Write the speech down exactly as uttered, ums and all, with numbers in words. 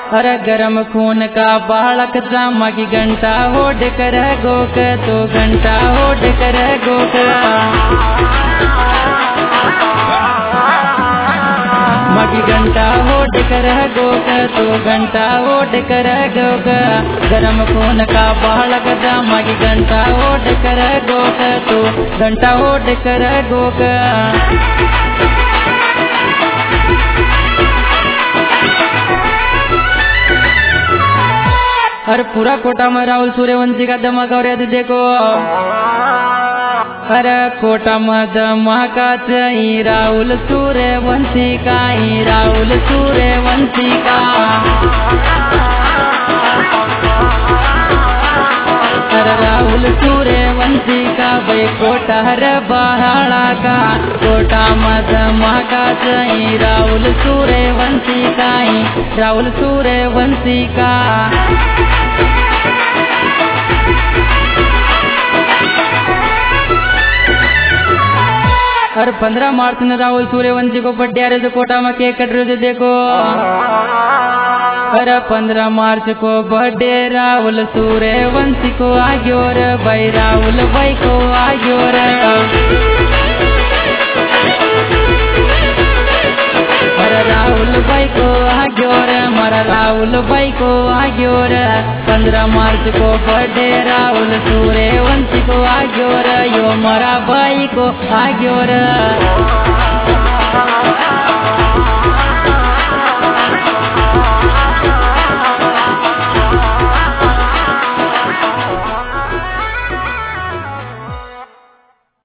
अरे गरम खून का बालक जामा की घंटा होड कर गोक तो घंटा होड कर गोक मगी घंटा होड कर गोक तो घंटा होड कर गोक गरम खून का बालक जामा की घंटा होड कर गोक तो घंटा होड कर गोक। अरे पूरा कोटा में राहुल सूर्यवंशी का धमाका हो रहा देखो। अरे कोटा में धमाका चाहिए राहुल सूर्यवंशी का ही राहुल सूर्यवंशी का। अरे राहुल सूर्यवंशी का भाई कोटा हर बहाड़ा का कोटा में धमाका चाहिए राहुल सूर्यवंशी का ही राहुल सूर्यवंशी का। अरे पंद्रह मार्च ने राहुल सूर्यवंशी को बर्थडे आ रहे थे कोटा में केक कट रहे थे देखो। अरे पंद्रह मार्च को बर्थडे राहुल सूर्यवंशी को आ गयो रे भाई राहुल भाई को आ गयो रे। अरे राहुल भाई को आ गयो रे हमारा राहुल भाई को आ गयो रे पंद्रह मार्च को बर्थडे राहुल सूर्यवंशी को आ गयो रे यो हमारा भाई को आ गयो रे।